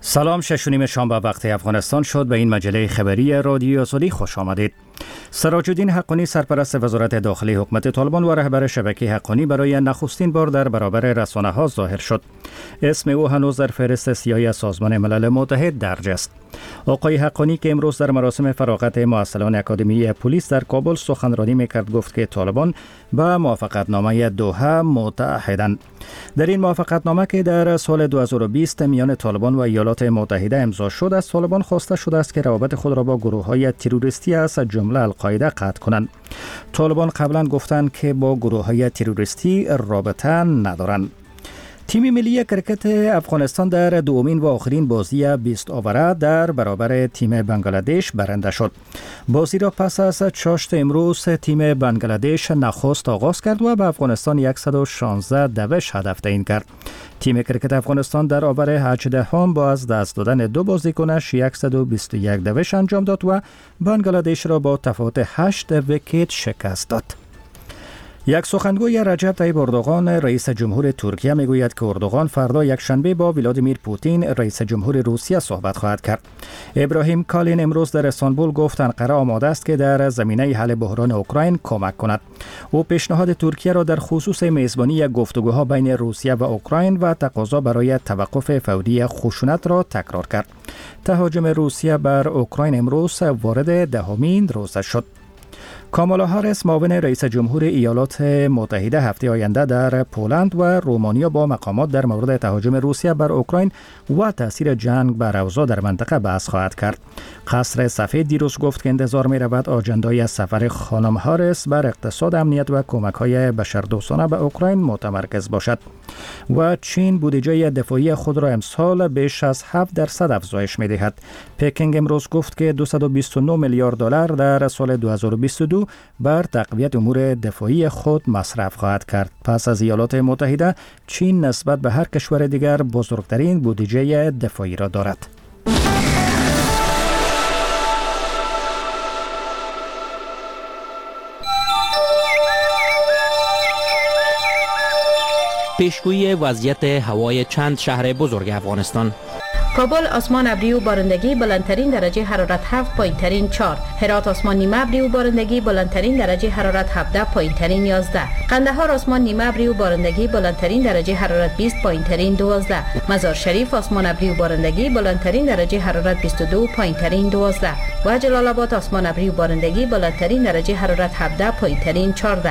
سلام، 6:30 شام به وقت افغانستان شد. به این مجله خبری رادیو آزادی خوش آمدید. سراج الدین حقانی، سرپرست وزارت داخلی حکومت طالبان و رهبر شبکه حقانی، برای نخستین بار در برابر رسانه‌ها ظاهر شد. اسم او هنوز در فهرست سیاهی سازمان ملل متحد درج است. آقای حقانی که امروز در مراسم فراغت مؤثران اکادمی پلیس در کابل سخنرانی میکرد، گفت که طالبان به موافقتنامه دوحه متعهدند. در این موافقتنامه که در سال 2020 میان طالبان و ایالات متحده امضا شد، از طالبان خواسته شده است که روابط خود را با گروه‌های تروریستی از جمله القاعده قطع کنند. طالبان قبلا گفتند که با گروه‌های تروریستی رابطه ندارند. تیم ملی کرکت افغانستان در دومین و آخرین بازی 20 اووره در برابر تیم بنگلادش برنده شد. بازی را پس از چاشت امروز تیم بنگلادش نخست آغاز کرد و به افغانستان 116 دوش هدف تعیین کرد. تیم کرکت افغانستان در اوور 18 با از دست دادن دو بازیکنش 121 دوش انجام داد و بنگلادش را با تفاوت 8 ویکت شکست داد. یک سخنگوی رجب طیب اردوغان، رئیس جمهور ترکیه، میگوید که اردوغان فردا یکشنبه با ولادیمیر پوتین، رئیس جمهور روسیه، صحبت خواهد کرد. ابراهیم کالین امروز در استانبول گفت انقره آماده است که در زمینه حل بحران اوکراین کمک کند. او پیشنهاد ترکیه را در خصوص میزبانی گفتگوها بین روسیه و اوکراین و تقاضا برای توقف فوری خشونت را تکرار کرد. تهاجم روسیه بر اوکراین امروز وارد دهمین روز شد. کامالا هاریس، معاون رئیس جمهور ایالات متحده، هفته آینده در پولند و رومانیا با مقامات در مورد تهاجم روسیه بر اوکراین و تاثیر جنگ بر اوضاع در منطقه بحث خواهد کرد. قصر سفید دیروز گفت که انتظار می رود آجندای سفر خانم هاریس بر اقتصاد، امنیت و کمک‌های بشردوستانه به اوکراین متمرکز باشد. و چین بودجه دفاعی خود را امسال بیش از 7% افزایش می دهد. پکینگ امروز گفت که 229 میلیارد دلار در سال 2022 بر تقویت امور دفاعی خود مصرف خواهد کرد. پس از ایالات متحده، چین نسبت به هر کشور دیگر بزرگترین بودجه دفاعی را دارد. پیشگویی وضعیت هوای چند شهر بزرگ افغانستان. کابل آسمان ابری و بارندگی، بلندترین درجه حرارت 7، پایینترین 4. هرات آسمان نیمه ابری و بارندگی، بلندترین درجه حرارت 17، پایینترین 11. قندهار آسمان نیمه ابری و بارندگی، بلندترین درجه حرارت 20، پایینترین 12. مزار شریف آسمان ابری و بارندگی، بلندترین درجه حرارت 22، پایینترین 12. و جلال آباد آسمان ابری و بارندگی، بلندترین درجه حرارت 17، پایینترین 14.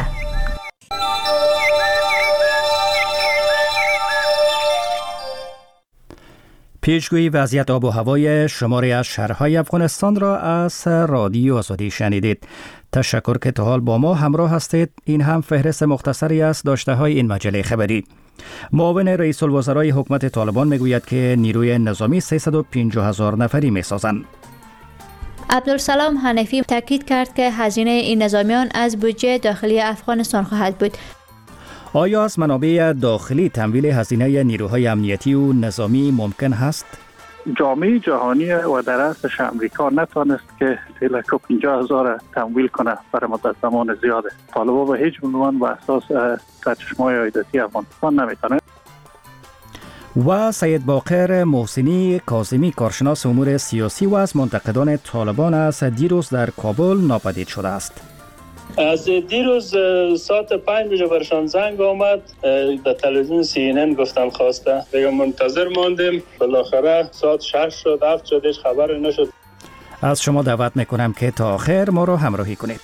پیشگویی وضعیت آب و هوای شماری از شهرهای افغانستان را از رادیو آزادی شنیدید. تشکر که تا حال با ما همراه هستید. این هم فهرست مختصری از داشته های این مجله خبری. معاون رئیس الوزرای حکومت طالبان میگوید که نیروی نظامی 350,000 نفری میسازند. عبدالسلام حنفی تاکید کرد که هزینه این نظامیان از بودجه داخلی افغانستان خواهد بود. آیا از منابع داخلی تمویل هزینه نیروهای امنیتی و نظامی ممکن هست؟ جامعه جهانی و در اصلش امریکا نتوانست که 350,000 تمویل کنه برای مدت زمان زیاده. طالبان به هیچ عنوان به اساس سرچشمه‌های عایداتی افغانستان نمیتونه. و سید باقر محسنی کاظمی، کارشناس امور سیاسی و از منتقدان طالبان است، دیروز در کابل ناپدید شده است. از دیروز ساعت 5 بجه برشان زنگ آمد، در تلویزیون CNN گفتم خواسته، دیگه منتظر ماندیم، بالاخره ساعت 6 شد 7 شد، هیچ خبری نشد. از شما دعوت میکنم که تا آخر ما را همراهی کنید.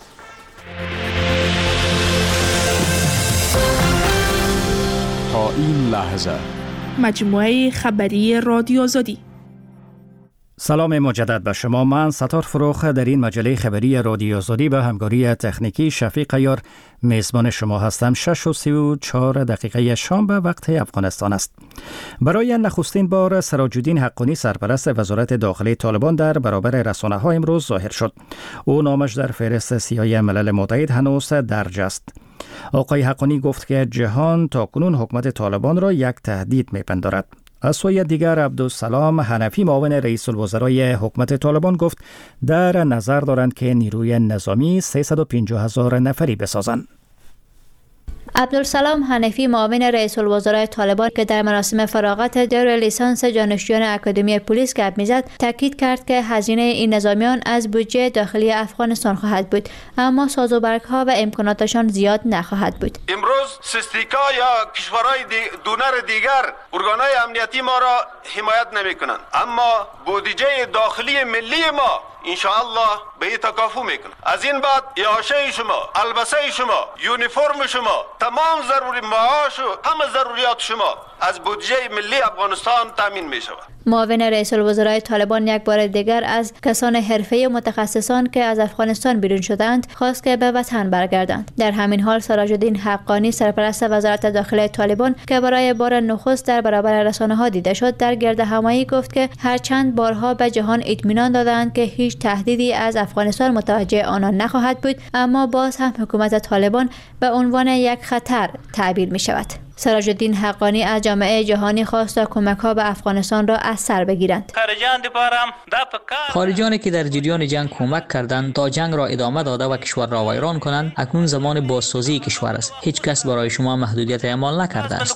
تا این لحظه مجموعه خبری رادیو آزادی. سلام مجدد به شما. من ستار فروخ در این مجله خبری رادیو آزادی به همکاری تکنیکی شفیق عیار میزبان شما هستم. 6:34 شام به وقت افغانستان است. برای نخستین بار سراج الدین حقانی، سرپرست وزارت داخلی طالبان، در برابر رسانه‌ها امروز ظاهر شد. او نامش در فهرست سیاهی ملل متحد هنوز درج است. آقای حقانی گفت که جهان تاکنون حکومت طالبان را یک تهدید می‌پندارد. از سوی دیگر عبدالسلام حنفی، معاون رئیس الوزرای حکومت طالبان، گفت در نظر دارند که نیروی نظامی 350,000 نفری بسازند. عبدالسلام حنفی معاون رئیس الوزراء طالبان که در مراسم فراغت دور لیسانس دانشجویان اکادمی پلیس گپ میزد تاکید کرد که هزینه این نظامیان از بودجه داخلی افغانستان خواهد بود، اما سازوبرگ‌ها و امکاناتشان زیاد نخواهد بود. امروز سیستیکا یا کشورهای دونر دیگر ارگانهای امنیتی ما را حمایت نمی‌کنند، اما بودجه داخلی ملی ما انشاءالله به تکافو میکنه. از این بعد اعاشه شما، البسه شما، یونیفرم شما، تمام ضروری معاش و همه ضروریات شما از بودجه ملی افغانستان تامین می شود. معاون رئیس الوزراء طالبان یک بار دیگر از کسان حرفه‌ای و متخصصان که از افغانستان بیرون شدند خواست که به وطن برگردند. در همین حال سراج الدین حقانی سرپرست وزارت داخلی طالبان که برای بار نخست در برابر رسانه‌ها دیده شد در گردهمایی گفت که هرچند بارها به جهان اطمینان دادند که هیچ تهدیدی از افغانستان متوجه آنان نخواهد بود، اما باز هم حکومت طالبان به عنوان یک خطر تعبیر می شود. سراج الدین حقانی از جامعه جهانی خواست تا کمک‌ها به افغانستان را از سر بگیرند. خارجانی که در جریان جنگ کمک کردند تا جنگ را ادامه داده و کشور را ویران کنند، اکنون زمان بازسازی کشور است. هیچ کس برای شما محدودیت اعمال نکرده است.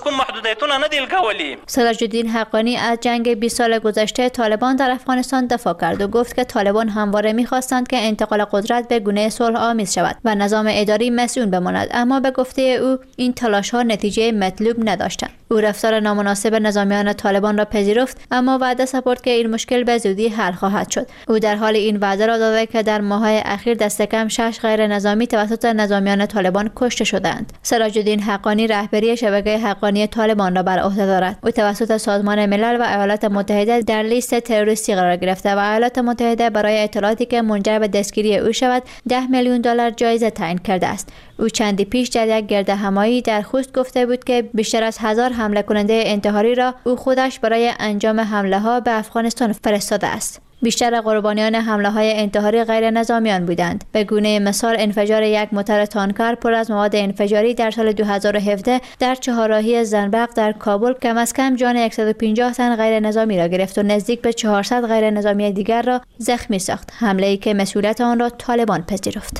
سراج الدین حقانی از جنگ 20 سال گذشته طالبان در افغانستان دفاع کرد و گفت که طالبان همواره می‌خواستند که انتقال قدرت به گونه صلح آمیز شود و نظام اداری مسئول بماند، اما به گفته او این تلاش‌ها نتیجه مطلوب نداشتند. او رفتار نامناسب نظامیان طالبان را پذیرفت، اما وعده سپرد که این مشکل به زودی حل خواهد شد. او در حال این وعده را داده که در ماه‌های اخیر دست کم 6 غیر نظامی توسط نظامیان طالبان کشته شدند. سراج الدین حقانی رهبری شبکه حقانی طالبان را بر عهده دارد. او توسط سازمان ملل و ایالات متحده در لیست تروریستی قرار گرفته و ایالات متحده برای اطلاعاتی که منجر به دستگیری او شود $10 میلیون جایزه تعیین کرده است. او چندی پیش در یک گردهمایی در خوست گفته بود که بیشتر از 1000 حمله کننده انتحاری را او خودش برای انجام حمله ها به افغانستان فرستاده است. بیشتر قربانیان حمله های انتحاری غیر نظامیان بودند. به گونه مثال انفجار یک موتور تانکر پر از مواد انفجاری در سال 2017 در چهارراهی زنبق در کابل کم از کم جان 150 تن غیر نظامی را گرفت و نزدیک به 400 غیر نظامی دیگر را زخمی ساخت. حمله‌ای که مسئولیت آن را طالبان پذیرفت.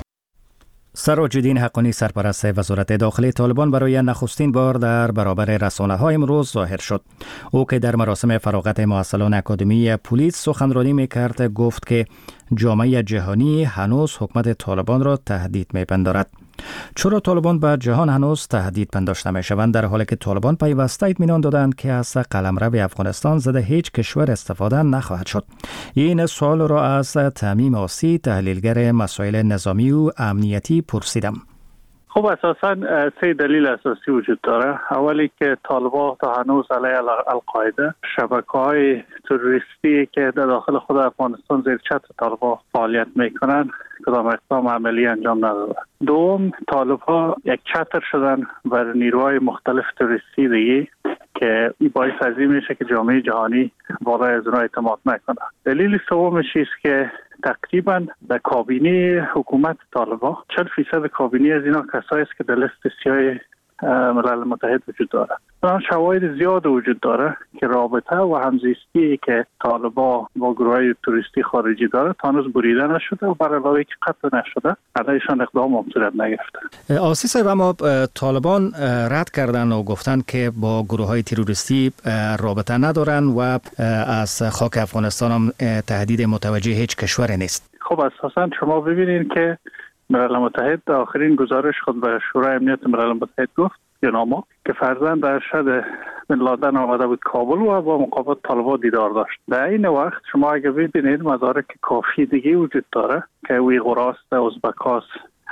سراج الدین حقانی سرپرست وزارت داخلی طالبان برای نخستین بار در برابر رسانه‌ها امروز ظاهر شد. او که در مراسم فراغت مؤسسان اکادمی پلیس سخنرانی می‌کرد گفت که جامعه جهانی هنوز حکومت طالبان را تهدید می‌پندارد. چرا طالبان به جهان هنوز تهدید پنداشته می‌شوند در حالی که طالبان پیوسته اطمینان دادند که از قلمرو افغانستان ضد هیچ کشور استفاده نخواهد شد؟ این سوال را از تمیم آسی تحلیلگر مسائل نظامی و امنیتی پرسیدم. خب اساساً 3 دلیل اساسی وجود داره. اولی که طالبان تا هنوز علیه القاعده شبکه‌های تروریستی که در داخل خود افغانستان زیر چتر طالبان فعالیت میکنن کدام اقدام عملی انجام نداده. دوم، طالبان یک چتر شدن بر نیروهای مختلف تروریستی دیگه که این باعث از این میشه که جامعه جهانی بالای از اونها اعتماد نکنه. دلیل سومش است که تقریبا در کابینه حکومت طالبان 40% کابینه از اینا کسایی است که در لیست سیاه ملل متحد وجود داره. شواهد زیاد وجود داره که رابطه و همزیستی که طالبان با گروه‌های توریستی خارجی داره تا هنوز بریده نشده و بر علاوه که قطع نشده علیهشان اقدام هم صورت نگرفته. آسی صاحب، اما طالبان رد کردن و گفتن که با گروه‌های تروریستی رابطه ندارن و از خاک افغانستان هم تهدید متوجه هیچ کشوری نیست. خب اساساً شما ببینید که ملل متحد در آخرین گزارش خود به شورای امنیت ملل متحد گفت یوناما که فرزند ارشد بن لادن آمده بود کابل و با مقابل طالبان دیدار داشت. در این وقت شما اگه ببینید مدارک کافی دیگه وجود داره که ویغوراست، ازبکاست،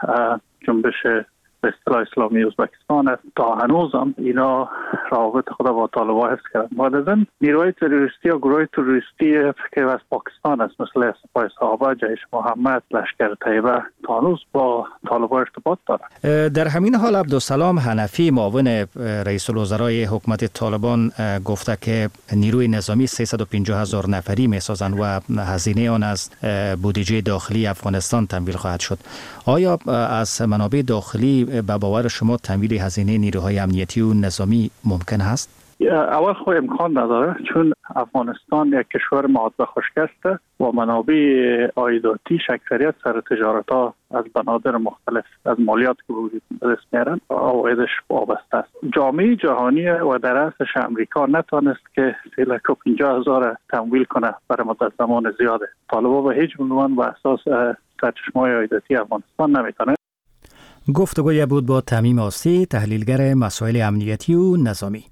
جنبش به اصطلاح اسلامی ازبکستان است، تا هنوز هم اینا روابط خود با طالبان حفظ کردن. بعداً نیروهای تروریستی یا گروه تروریستی که از پاکستان است مثل سپاه صحابه، جیش محمد، لشکر طیبه تا هنوز با طالبان ارتباط دارند. در همین حال عبدالسلام حنفی معاون رئیس الوزرای حکومت طالبان گفته که نیروی نظامی 350,000 نفری میسازند و هزینه آن از بودجه داخلی افغانستان تمویل خواهد شد. آیا از منابع داخلی به باور شما تمویل هزینه نیروهای امنیتی و نظامی ممکن است؟ اول خود امکان نداره، چون افغانستان یک کشور معاد به خشک است و منابع عایداتی اکثریت سر تجارت ها از بنادر مختلف از مالیات که وجود دست میارن عوایدش وابسته است. جامعه جهانی و در اصلش امریکا نتونست که 50,000 تمویل کنه برای مدت زمان زیاده. طالبا به هیچ عنوان به اساس سرچشمه‌های عایداتی افغانستان نمیتونه. گفتگوی بود با تمیم آسی، تحلیلگر مسائل امنیتی و نظامی.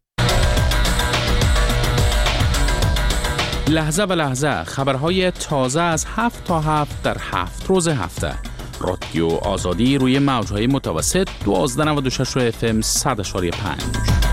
لحظه به لحظه خبرهای تازه از 7 تا 7 در 7 روز هفته. رادیو آزادی روی موجهای متوسط 1296 FM 100.5.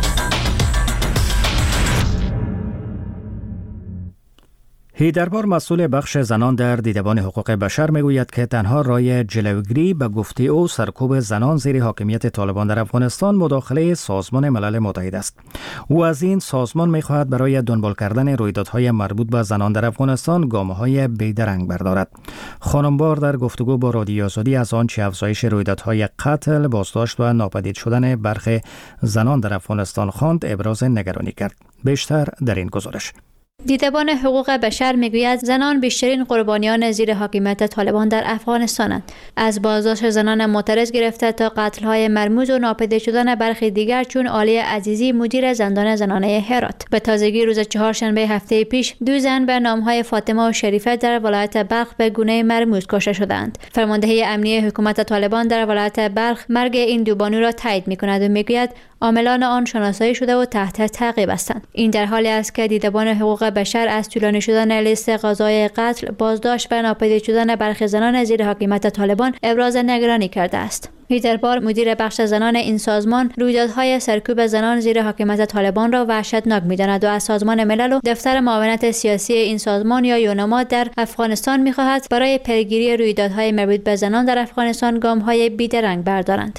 هیدربار مسئول بخش زنان در دیدبان حقوق بشر میگوید که تنها راه جلوگیری به گفته او سرکوب زنان زیر حاکمیت طالبان در افغانستان مداخله سازمان ملل متحد است. او از این سازمان میخواهد برای دنبال کردن رویدادهای مربوط به زنان در افغانستان گامه‌های بیدرنگ بردارد. خانمبار در گفتگو با رادیو آزادی از آنچه افزایش رویدادهای قتل، بازداشت و ناپدید شدن برخی زنان در افغانستان خواند ابراز نگرانی کرد. بیشتر در این گزارش. دیدبان حقوق بشر میگوید زنان بیشترین قربانیان زیر حاکمیت طالبان در افغانستانند. از بازداشت زنان معترض گرفته تا قتل‌های مرموز و ناپدید شدن برخی دیگر چون عالی عزیزی مدیر زندان زنانه هرات. به تازگی روز چهارشنبه هفته پیش 2 زن به نام‌های فاطمه و شریفه در ولایت بلخ به گونه مرموز کشته شدند. فرماندهی امنیه حکومت طالبان در ولایت بلخ مرگ این 2 بانو را تایید می‌کند و میگوید عاملان آن شناسایی شده و تحت تعقیب هستند. این در حالی است که دیدبان حقوق بشر از طولانی شدن لیست قضای قتل، بازداشت و ناپدید شدن برخی زنان زیر حاکمیت طالبان ابراز نگرانی کرده است. هیدربار مدیر بخش زنان این سازمان رویدادهای سرکوب زنان زیر حاکمیت طالبان را وحشتناک می‌داند و از سازمان ملل و دفتر معاونت سیاسی این سازمان یا یونما در افغانستان می‌خواهد برای پیگیری رویدادهای مربوط به زنان در افغانستان گام‌های بیدرنگ بردارند.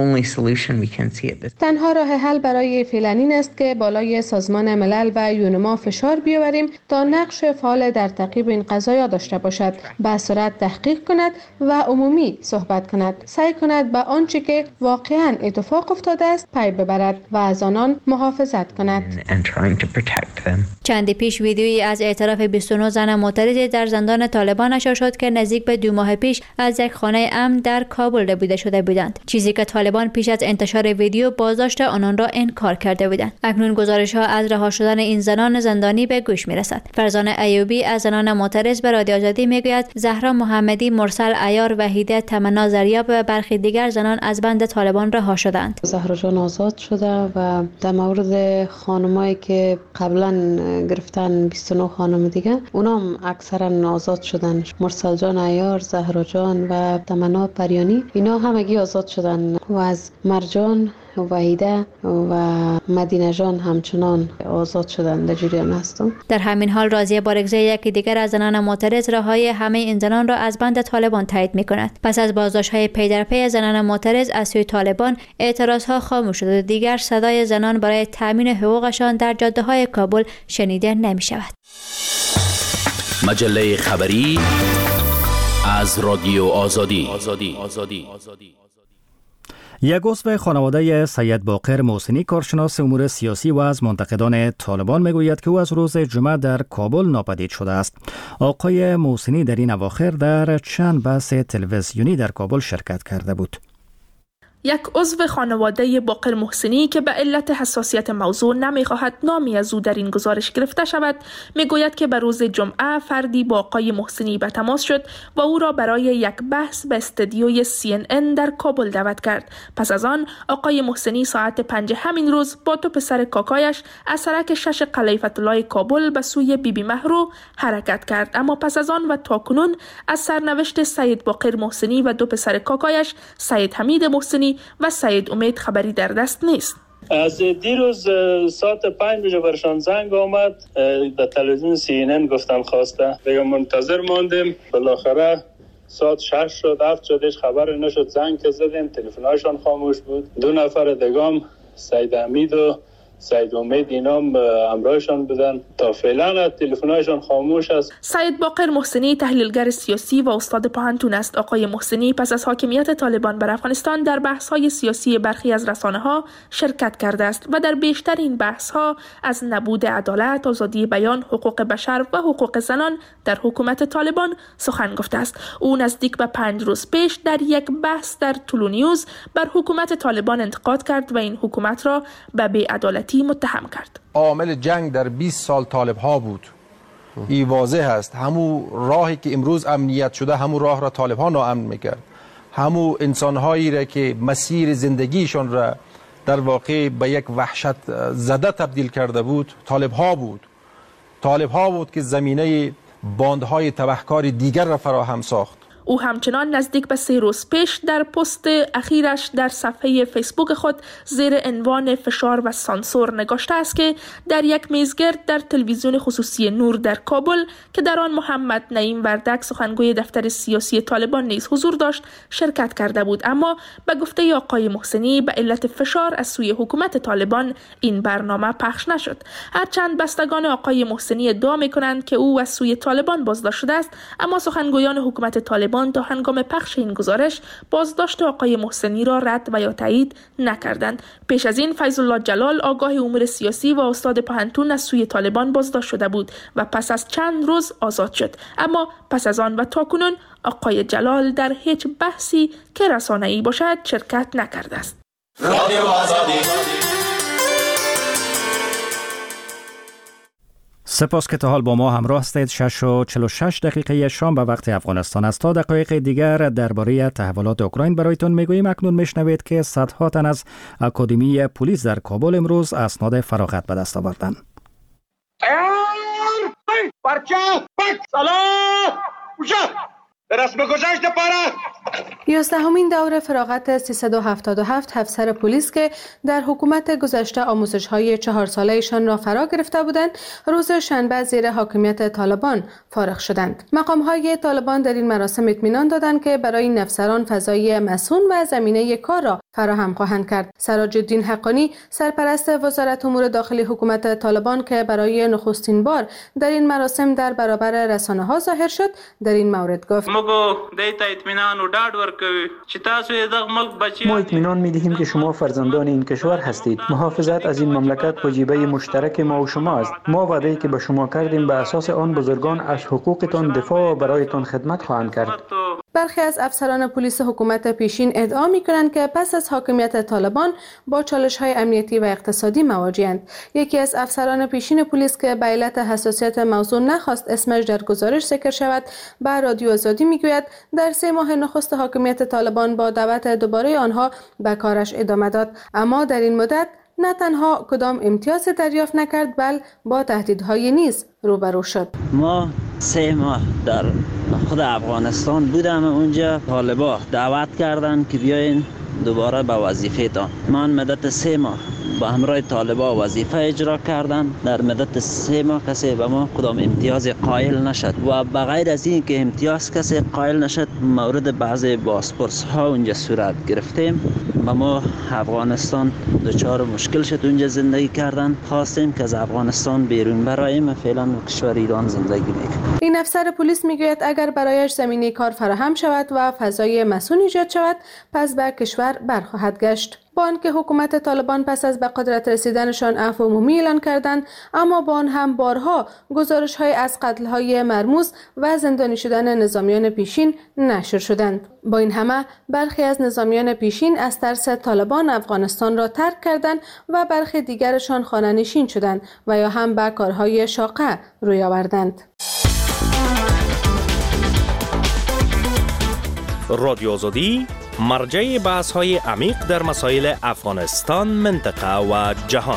تنها راه حل برای فعلین است که بالای سازمان ملل و یونما فشار بیاوریم تا نقش فعال در تعقیب این قضایا داشته باشد، به سرعت تحقیق کند و عمومی صحبت کند، سعی کند به آنچه که واقعاً اتفاق افتاده است پی ببرد و از آنان محافظت کند. چندی پیش ویدیویی از اعتراف 29 زن معترض در زندان طالبان نشر شد که نزدیک به 2 ماه پیش از یک خانه امن در کابل ربوده شده بودند، چیزی که طالبان پیش از انتشار ویدیو بازداشت آنان را انکار کرده بودند. اکنون گزارش‌ها از رها شدن این زنان زندانی به گوش می‌رسد. فرزانه ایوبی از زنان معترض به رادیو آزادی میگوید زهرا محمدی، مرسل عیار، وحیده تمنا زریاب و برخی دیگر زنان از بند طالبان رها شدند. زهرا جان آزاد شده و در مورد خانمایی که قبلا گرفتن 29 خانم دیگه اونام اکثرا آزاد شدن. مرسل جان عیار، زهرا جان و تمنا پریانی اینا همگی آزاد شدن و از مرجان وحیده و مدینه جان همچنان آزاد شدند. در جریان هستم. در همین حال راضیه بارگزی یکی دیگر از زنان معترض رهایی همه این زنان را از بند طالبان تایید می‌کند. پس از بازداشت‌های پی در پی زنان معترض از سوی طالبان اعتراض‌ها خاموش شد و دیگر صدای زنان برای تأمین حقوقشان در جاده‌های کابل شنیده نمی‌شود. مجله خبری از رادیو آزادی. یک عضو خانواده سید باقر محسنی، کارشناس امور سیاسی و از منتقدان طالبان میگوید که او از روز جمعه در کابل ناپدید شده است. آقای محسنی در این اواخر در چند بحث تلویزیونی در کابل شرکت کرده بود. یک عضو خانواده باقر محسنی که به علت حساسیت موضوع نمی‌خواهد نامی از او در این گزارش گرفته شود، میگوید که به روز جمعه فردی با آقای محسنی به تماس شد و او را برای یک بحث به استودیوی CNN در کابل دعوت کرد. پس از آن آقای محسنی ساعت 5 همین روز با 2 پسر کاکایش از سرک 6 قلعه فتح‌الله کابل به سوی بیبی مهرو حرکت کرد. اما پس از آن و تاکنون از سرنوشت سید باقر محسنی و 2 پسر کاکایش سید حمید محسنی و سید امید خبری در دست نیست. از دیروز ساعت 5 بجه برشان زنگ آمد، در تلویزیون CNN گفتم خواسته، دیگه منتظر ماندیم. بالاخره ساعت 6 شد، 7 شدش، خبر نشد. زنگ که زدیم تلفن‌هاشون خاموش بود. 2 نفر دیگه سید حمید و سید امید اینام همراهشان بودن. تا فعلا تلفن‌هایشان خاموش است. سید باقر محسنی تحلیلگر سیاسی و استاد پوهنتون است. آقای محسنی پس از حاکمیت طالبان بر افغانستان در بحث‌های سیاسی برخی از رسانه‌ها شرکت کرده است و در بیشترین بحث‌ها از نبود عدالت، آزادی بیان، حقوق بشر و حقوق زنان در حکومت طالبان سخن گفته است. او نزدیک به 5 روز پیش در یک بحث در طلو نیوز بر حکومت طالبان انتقاد کرد و این حکومت را به بی‌عدالتی متهم کرد. عامل جنگ در 20 سال طالب ها بود. این واضح است. همون راهی که امروز امنیت شده همون راه را طالب ها ناامن میکرد. همون انسان هایی را که مسیر زندگیشان را در واقع به یک وحشت زده تبدیل کرده بود طالب ها بود. طالب ها بود که زمینه باندهای تبهکار دیگر را فراهم ساخت. او همچنان نزدیک به 3 روز پیش در پست اخیرش در صفحه فیسبوک خود زیر عنوان فشار و سانسور نگاشته است که در یک میزگرد در تلویزیون خصوصی نور در کابل که در آن محمد نعیم وردک سخنگوی دفتر سیاسی طالبان نیز حضور داشت شرکت کرده بود، اما به گفته آقای محسنی به علت فشار از سوی حکومت طالبان این برنامه پخش نشد. هرچند بستگان آقای محسنی ادعا می‌کنند که او از سوی طالبان بازداشت شده است، اما سخنگویان حکومت طالبان تا هنگام پخش این گزارش بازداشت آقای محسنی را رد و یا تایید نکردند. پیش از این فیض الله جلال آگاه امور سیاسی و استاد پوهنتون از سوی طالبان بازداشت شده بود و پس از چند روز آزاد شد، اما پس از آن و تاکنون آقای جلال در هیچ بحثی که رسانه‌ای باشد شرکت نکرده است. رادیو آزادی. سپاس که تا حال با ما همراه هستید. 6:46 شام به وقت افغانستان است. تا دقایق دیگر درباره تحولات اوکراین برایتون میگوییم. اکنون میشنوید که صدها تن از اکادمی پلیس در کابل امروز اسناد فراغت به دست آوردند. رسم گذشت پاره 11مین دور فراغت 377 افسر پلیس که در حکومت گذشته آموزش‌های 4 ساله‌شان را فرا گرفته بودند روز شنبه زیر حاکمیت طالبان فارغ شدند. مقام‌های طالبان در این مراسم اطمینان دادند که برای این افسران فضای مسئول و زمینه کار را فراهم خواهند کرد. سراج الدین حقانی سرپرست وزارت امور داخلی حکومت طالبان که برای نخستین بار در این مراسم در برابر رسانه‌ها ظاهر شد در این مورد گفت: ما اطمینان می‌دهیم که شما فرزندان این کشور هستید. محافظت از این مملکت وجیبه مشترک ما و شما است. ما وعده‌ای که به شما کردیم به اساس آن بزرگان از حقوقتان دفاع و برایتان خدمت خواهند کرد. برخی از افسران پلیس حکومت پیشین ادعا می‌کنند که پس از حاکمیت طالبان با چالش‌های امنیتی و اقتصادی مواجه‌اند. یکی از افسران پیشین پلیس که به علت حساسیت موضوع نخواست اسمش در گزارش ذکر شود، به رادیو آزادی می‌گوید در 3 ماه نخست حاکمیت طالبان با دعوت دوباره آنها به کارش ادامه داد، اما در این مدت نه تنها کدام امتیاز دریافت نکرد بل با تهدیدهای نیز روبرو شد. ما 3 ماه در خود افغانستان بودم. اونجا طالبا دعوت کردند که بیاین دوباره به وظیفه تان. من مدت 3 ماه با همراه طالبا وظیفه اجرا کردم. در مدت 3 ماه کسی به ما کدام امتیاز قائل نشد و بغیر از این که امتیاز کسی قائل نشد مورد بعضی بازپرس ها اونجا صورت گرفتیم و ما افغانستان دچار مشکل شد. اونجا زندگی کردن خواستیم که از افغانستان بیرون براییم. فعلا کشور ایران زندگی میکنیم. این افسر پلیس میگوید اگر برایش زمینه کار فراهم شود و فضای مسئول ایجاد شود پس به کشور برخواهد گشت. با آنکه حکومت طالبان پس از به قدرت رسیدنشان عفو عمومی اعلان کردند، اما با آن هم بارها گزارش‌های از قتل‌های مرموز و زندانی شدن نظامیان پیشین نشر شدند. با این همه برخی از نظامیان پیشین از ترس طالبان افغانستان را ترک کردند و برخی دیگرشان خانه‌نشین شدند و یا هم به کارهای شاقه روی آوردند. رادیو آزادی مرجع بحث‌های عمیق در مسائل افغانستان، منطقه و جهان.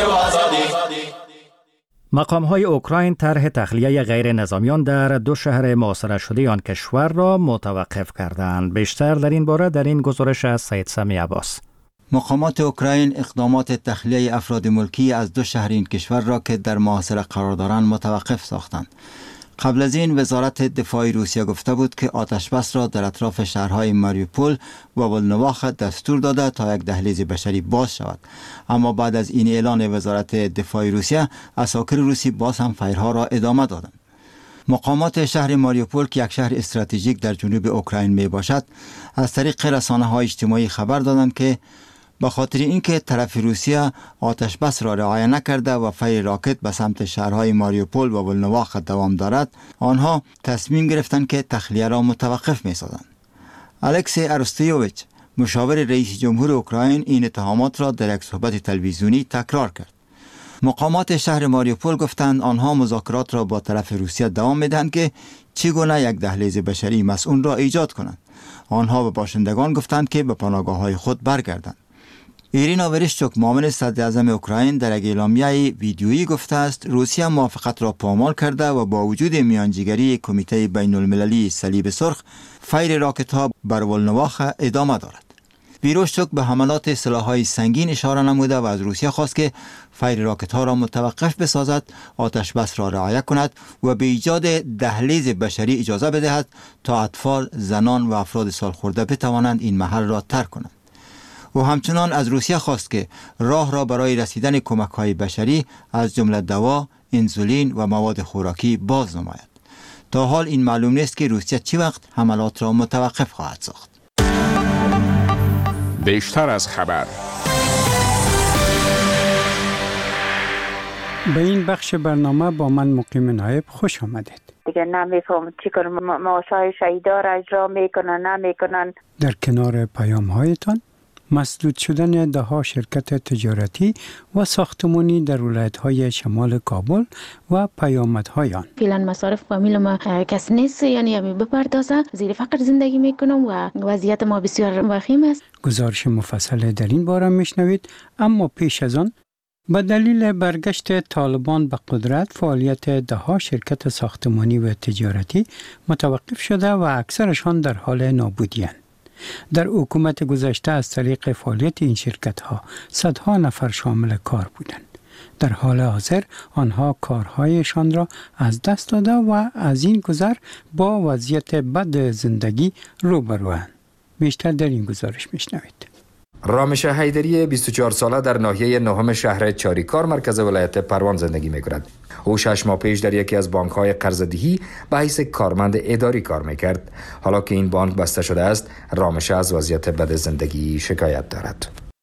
مقام‌های اوکراین طرح تخلیه غیر نظامیان در 2 شهر محاصره شده آن کشور را متوقف کردند. بیشتر در این باره در این گزارش از سید سمی عباس. مقامات اوکراین اقدامات تخلیه افراد ملکی از 2 شهر این کشور را که در محاصره قرار دارند متوقف ساختند. قبل از این وزارت دفاع روسیه گفته بود که آتشبس را در اطراف شهرهای ماریوپول و ولنواخ دستور داده تا یک دهلیز بشری باز شود. اما بعد از این اعلان وزارت دفاع روسیه، عساکر روسی باز هم فایرها را ادامه دادند. مقامات شهر ماریوپول که یک شهر استراتژیک در جنوب اوکراین می باشد، از طریق رسانه‌های اجتماعی خبر دادند که به خاطر اینکه طرف روسیه آتش بس را رعایت نکرده و فیر راکت به سمت شهرهای ماریوپول و ولنواخ دوام دارد، آنها تصمیم گرفتند که تخلیه را متوقف می سازند. الکسی ارستویوویچ، مشاور رئیس جمهور اوکراین، این اتهامات را در یک صحبت تلویزیونی تکرار کرد. مقامات شهر ماریوپول گفتند آنها مذاکرات را با طرف روسیه دوام میدهند که چگونه یک دهلیز بشری مسئول را ایجاد کنند. آنها به باشندگان گفتند که به پناهگاه‌های خود برگردند. ایرینا ورشچوک، معاون صدر اعظم اوکراین، در یک اعلامیه ویدیویی گفته است روسیه موافقت را پامال کرده و با وجود میانجیگری کمیته بین المللی صلیب سرخ، فیر راکت ها بر ولنواخ ادامه دارد. ورشچوک به حملات سلاح‌های سنگین اشاره نموده و از روسیه خواست که فیر راکت ها را متوقف بسازد، آتش بس را رعایت کند و به ایجاد دهلیز بشری اجازه بدهد تا اطفال، زنان و افراد سالخورده بتوانند این محل را ترک کنند. و همچنان از روسیه خواست که راه را برای رسیدن کمک‌های بشری از جمله دوا، انسولین و مواد خوراکی باز نماید. تا حال این معلوم نیست که روسیه چی وقت حملات را متوقف خواهد ساخت. بیشتر از خبر. به این بخش برنامه با من مقیم نایب خوش آمدید. دیگه نمیفهم چیکار معاشهای شهیدا را اجرا میکنن نمیکنن. در کنار پیام هایتان مسدود شدن دهها شرکت تجارتی و ساختمانی در ولایت‌های شمال کابل و پیامدهای آن. فعلا مصارف فامیل ما کس نیست، یعنی همی بپردازه، زیر فقر زندگی میکنم و وضعیت ما بسیار وخیم است. گزارش مفصل در این باره میشنوید، اما پیش از آن به دلیل برگشت طالبان به قدرت، فعالیت دهها شرکت ساختمانی و تجارتی متوقف شده و اکثرشان در حال نابودی‌اند. در حکومت گذشته از طریق فعالیت این شرکت‌ها صدها نفر شامل کار بودند. در حال حاضر آنها کارهایشان را از دست داده و از این گذر با وضعیت بد زندگی روبروند. بیشتر در این گزارش میشنوید. رامش حیدری 24 ساله در ناحیه نهم شهر چاریکار مرکز ولایت پروان زندگی می‌کند. او 6 ماه پیش در یکی از بانک‌های قرض‌دهی به حیث کارمند اداری کار می‌کرد. حالا که این بانک بسته شده است، رامش از وضعیت بد زندگی شکایت دارد.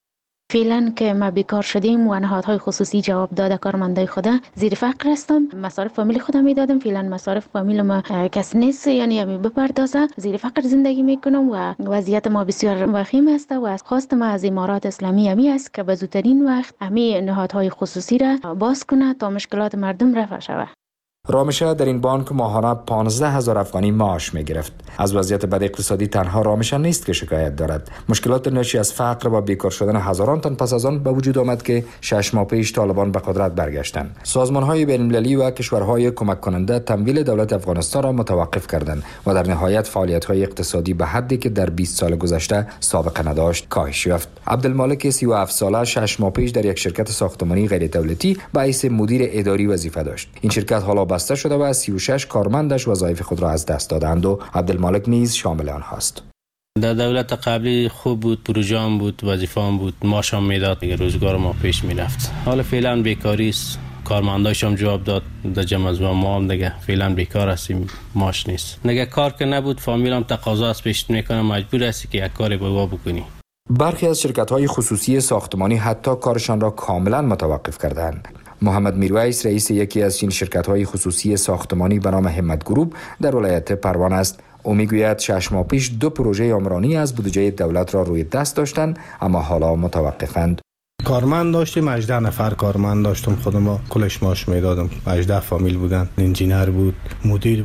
فعلا که ما بیکار شدیم و نهادهای خصوصی جواب داده کارمندای خدا، زیر فقر هستم. مصارف فامیل خودم میدادم، فعلا مصارف فامیل ما کس نیست، یعنی همی بپردازه، زیر فقر زندگی میکنم و وضعیت ما بسیار وخیم است و از خواست ما از امارات اسلامی همی است که به زودترین وقت همی نهادهای خصوصی را باز کنه تا مشکلات مردم رفع شود. رامشه در این بانک ماهانه 15,000 افغانی معاش می گرفت. از وضعیت بد اقتصادی تنها رامشه نیست که شکایت دارد. مشکلات ناشی از فقر و بیکار شدن هزاران تن پس از آن به وجود آمد که 6 ماه پیش طالبان به قدرت برگشتند. سازمان‌های بین‌المللی و کشورهای کمک کننده تمویل دولت افغانستان را متوقف کردند و در نهایت فعالیت‌های اقتصادی به حدی که در 20 سال گذشته سابقه نداشت کاهش یافت. عبدالمالک 37 ساله 6 ماه پیش در یک شرکت ساختمانی غیر دولتی به حیث مدیر اداری وظیفه داشت. این شرکت حالا بسته شده و 36 کارمندش وظایف خود را از دست دادند و عبدالمالک نیز شامل آنهاست. در دولت قبلی خوب بود، پروژه‌ام بود، وظیفه‌ام بود، معاشم میداد، روزگار ما پیش میرفت. حالا فعلا بیکاری است، کارمندایشم جواب داد در جمع از ما هم دیگه فعلا بیکار هستیم، معاش نیست. دیگه کار که نبود فامیلم تقاضا از پیش میکنه، مجبور هستی که یک کاری بابا بکنی. برخی از شرکت‌های خصوصی ساختمانی حتی کارشان را کاملا متوقف کردند. محمد میرویس رئیس یکی از این شرکت‌های خصوصی ساختمانی به نام همت گروپ در ولایت پروان است. او میگوید 6 ماه پیش 2 پروژه عمرانی از بودجه دولت را روی دست داشتند اما حالا متوقفند. کارمند داشتیم، 18 نفر کارمند داشتم، خودم کلش معاش میدادم. 18 فامیل بودن، انجینر بود، مدیر بود،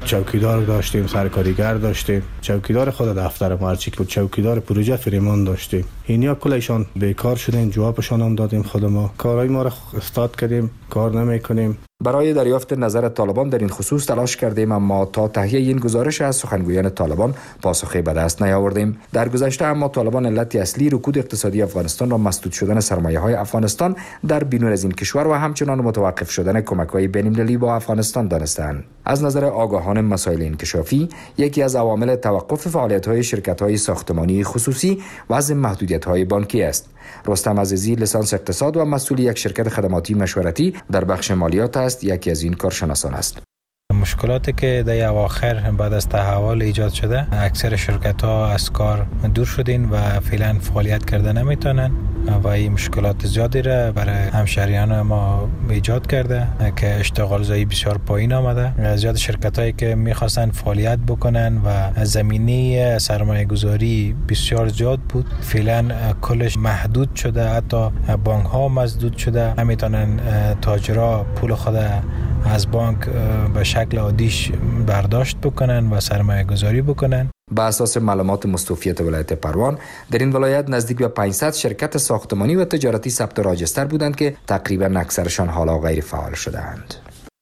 چوکیدار داشتیم، سرکاریگر داشتیم، چوکیدار خود دفتر مرچی بود، چوکیدار پروژه فریمان داشتیم. اینیا کلشان بیکار شدن، جوابشان هم دادیم. خود ما کارهای ما را استاد کردیم، کار نمیکنیم. برای دریافت نظر طالبان در این خصوص تلاش کردیم، اما تا تهیه این گزارش از سخنگویان طالبان پاسخی به دست نیاوردیم. در گذشته اما طالبان علت اصلی رکود اقتصادی افغانستان را مسدود شدن سرمایه‌های افغانستان در بیرون از این کشور و همچنان متوقف شدن کمک‌های بین‌المللی با افغانستان دانستند. از نظر آگاهان مسائل انکشافی، یکی از عوامل توقف فعالیت‌های شرکت‌های ساختمانی خصوصی وضع محدودیت‌های بانکی است. رستم عزیزی، لیسانس اقتصاد و مسئول یک شرکت خدماتی مشورتی در بخش مالیات است، یکی از این کارشناسان است. مشکلاتی که در اواخر بعد از تحول ایجاد شده، اکثر شرکت‌ها از کار دور شدین و فعلا فعالیت کرده نمیتونن و این مشکلات زیادی را برای همشهریان ما ایجاد کرده که اشتغال زایی بسیار پایین آمده. زیاد شرکت‌هایی که می‌خواستن فعالیت بکنن و زمینه سرمایه‌گذاری بسیار زیاد بود، فعلا کلش محدود شده، حتی بانک‌ها مسدود شده، نمیتونن تاجرها پول خود از بانک به شکل عادیش برداشت بکنن و سرمایه گذاری بکنن. با اساس معلومات مستوفیت ولایت پروان، در این ولایت نزدیک به 500 شرکت ساختمانی و تجارتی ثبت راجستر بودند که تقریبا اکثرشان حالا غیر فعال شده‌اند.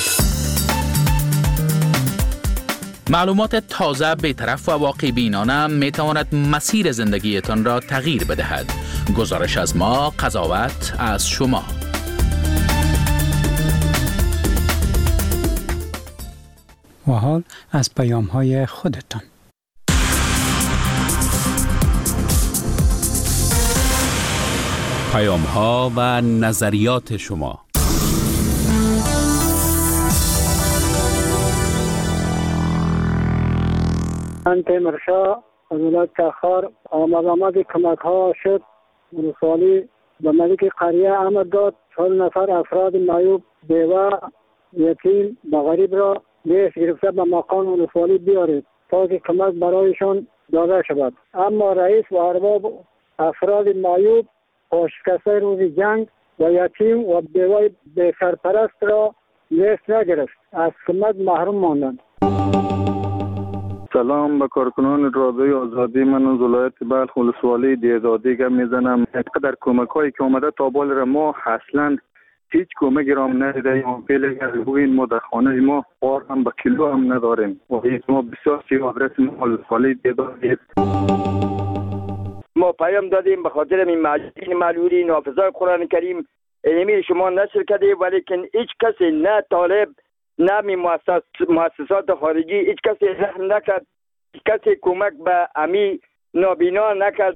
معلومات تازه، بی‌طرف و واقع بینانه می تواند مسیر زندگیتان را تغییر بدهد. گزارش از ما، قضاوت از شما. و حال از پیام‌های خودتان. پیام‌ها و نظریات شما. من تیمورشاه از ولایت تخار آمد کمک‌ها شد. ولسوالی به ملک قریه آمد داد. 4 نفر افراد معیوب، بیوه، یتیم و غریب را لیست گرفته به مقام ولسوالی بیارید تا که کمک برایشان داده شود. اما رئیس و ارباب افراد معیوب، شکسته روز جنگ و یتیم و بیوه بی سرپرست را لیست نگرفت، از کمک محروم ماندند. سلام به کارکنان رادیوی آزادی. من از ولایت بلخ ولسوالی دیزادی گپ میزنم. در کمک‌هایی که آمده تا بال را ما اصلاً هیچ کمکی را هم ندیدیم. فعلا از بوین ما در خانه ما بار هم به کیلو هم نداریم و ما بسیار آدرس ما ولسوالی دیزادی. ما پیام دادیم به خاطر این معجزین معلولی نافذای قرآن کریم علمی شما نشر کرده، ولیکن هیچ کسی، نه طالب نه مؤسسات خارجی، هیچ کسی رحم نکرد، هیچ کسی کمک به امی نابینا نکرد.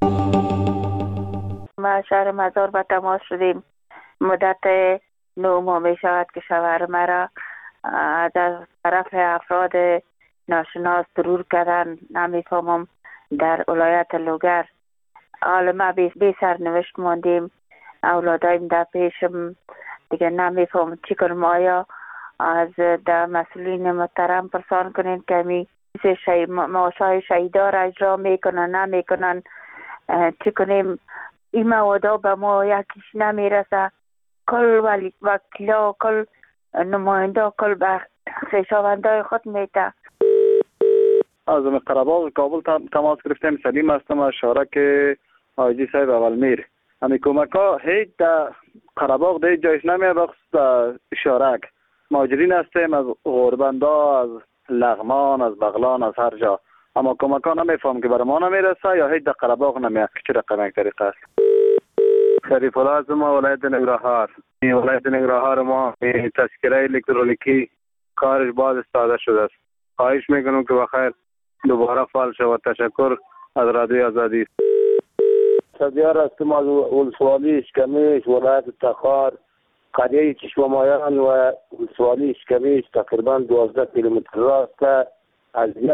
ما شهر مزار به تماس شدیم. مدت 9 ماه می شود که شوهر مرا از طرف افراد ناشناس ضرور کردن. نمیفهمم در ولایت لوگر. حالا ما بی سرنوشت ماندیم. اولادایم در پیشم دیگه نمیفهمم چی کنم. آیا از در مسئولین محترم پرسان کنین که می معاشهای شهیدا را اجرا میکنن نمیکنن، چی کنیم؟ این موادا به ما یکیش نمیرسه. کل وکیلا، کل نماینده، کل به خویشاوندای خود میده. از قره‌باغ کابل تماس گرفتیم. سلیم هستم از شارک حاجی صاحب اولمیر. همین کمک ها هیچ در قره‌باغ در جایش نمیاد، بخصوص شارک مهاجرین هستیم از غربندا، از لغمان، از بغلان، از هر جا. اما کمک ها نمیفهم که برای ما نمیرسه یا هیچ در قره‌باغ نمیاد. چه رقم یک طریقه است؟ شریف الله از ما ولایت ننگرهار. این ولایت ننگرهار ما تذکره الکترونیکی کارش باز استفاده شده است. خواهش میکنم که بخیر دوباره فعال شود. تشکر از رادیوی آزادی. سدیار هستم از ولسوالی اشکمیش، ولایت تخار، قریه چشمامایان و ولسوالی اشکمیش تقریبا 12 کیلومتر راست. از یک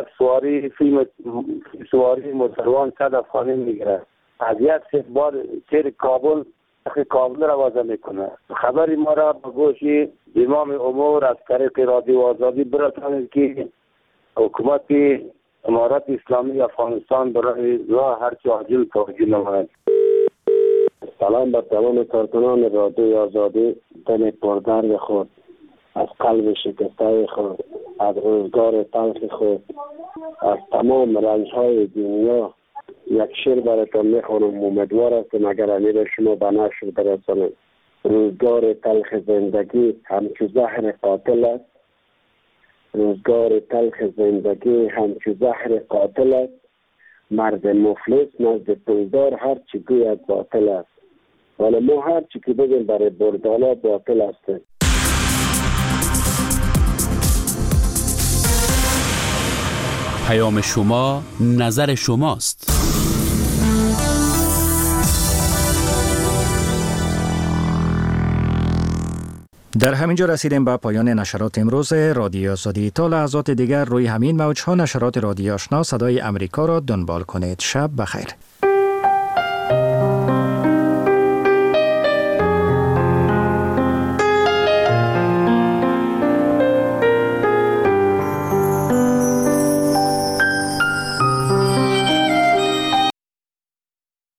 سواری موتروان 100 افغانی میگیره. از یک بار سیر کابل را وضع میکنه. خبری ما را به گوش امام امور از طریق رادیو آزادی برسانید که حکومت امارت اسلامی افغانستان برای راه هر چه عاجل توجه نماید. سلام بر تمام کارکنان رادیو آزادی. دم پردرد خود از قلب شکسته خود از روزگار تلخ خود از تمام رنج‌های دنیا یک شعر براتون میخوانم. امیدوار هستم اگر امیر شما به نشر برسانید. روزگار تلخ زندگی همچو زهر قاتل است. روزگار تلخ زندگی همچو زهر قاتل است. مرد مفلس نزد پولدار هر چی گوید باطل است. ولی ما هر چی که بگیم برای بردالا باطل است. پیام شما نظر شماست. در همینجا رسیدیم به پایان نشرات امروز رادیو آزادی. تا لحظات دیگر روی همین موج‌ها نشرات رادیو آشنا صدای امریکا را دنبال کنید. شب بخیر.